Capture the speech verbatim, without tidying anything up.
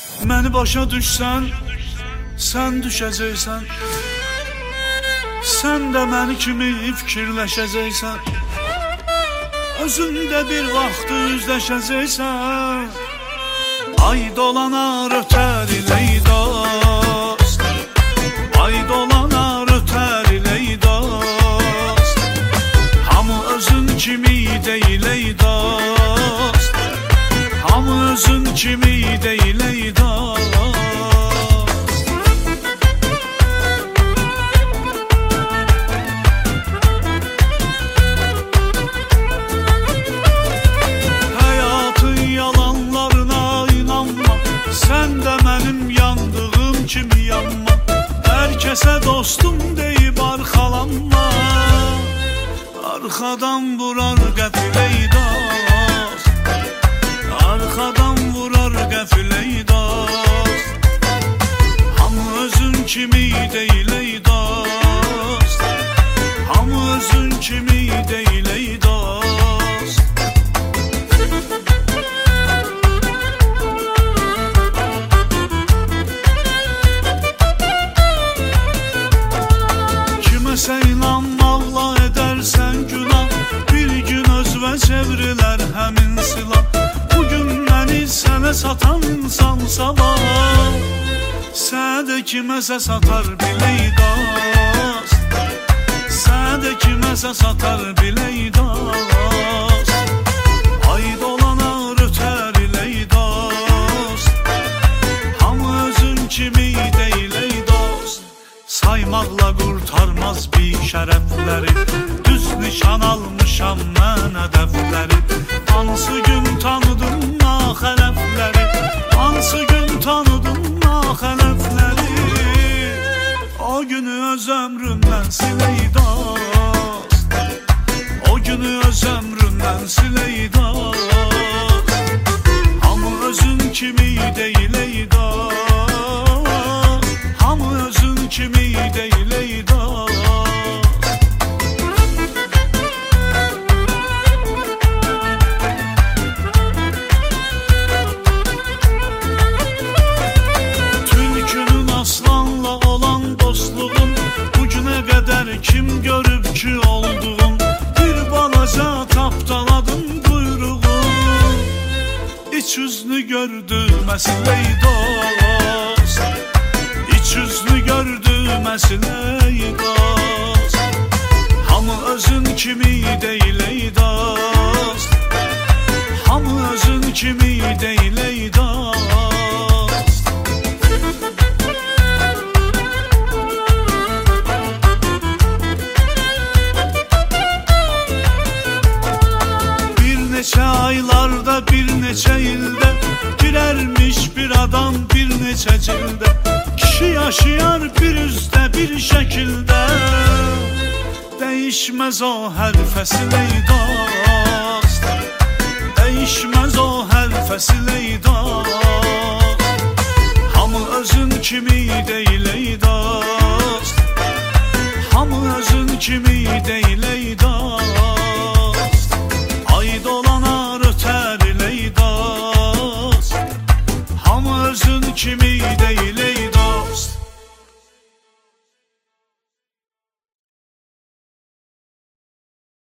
Məni başa düşsən, sən düşəcəksən. Sən də məni kimi fikirləşəcəksən. Özündə bir vaxt üzləşəcəksən. Ay dolanar ötər ilək dost, ay dolanar ötər ilək dost. Hamı özün kimi deyil ey dost, hamı özün kimi deyil ey dost. Həyatın yalanlarına inanma, sən də mənim yandığım kimi yanma. Hər kəsə dostum deyib arxalanma, arxadan vurar qəfil ey dost, arxadan vurar qəfil ey dost. Hamı özün kimi deyil ey dost, hamı özün kimi deyil ey dost. Kiməsə inanmaqla edərsən günah, bir gün özvə çevrilər həmin silah. Bugün məni sənə satan insan sabah, sənə də kiməsə satar bil ey dost, sənə də kiməsə satar bil ey dost. Ay dolanar ötər ilək dost, hamı özün kimi deyil ey dost. Saymaqla qurtarmaz bir şərəfləri, düz nişan almışam mən hədəfləri. Hansı gün tanıdım naxələfləri, hansı gün tanıdım naxələfləri. O günü öz ömrümdən sil ey dost, o günü öz ömrümdən sil ey dost. Hamı özün kimi deyil ey dost, hamı özün kimi deyil ey dost. Tülkünün aslanla olan dostluğun, bugünə qədər kim görüb ki olduğun. Bir balaca tapdaladın quyruğun, iç üzünü gördü məsil ey dost, iç üzünü gördü məsil ey dost. Hamı özün kimi deyil ey dost, hamı özün kimi deyil ey dost. Bir neçə aylarda, bir neçə ildə girərmiş bir adam bir neçə cildə. Kişi yaşayar bir üzdə bir şəkildə, dəyişməz o hər fəsil ey dost, dəyişməz o hər fəsil ey dost. Hamı özün kimi deyil ey dost, hamı özün kimi deyil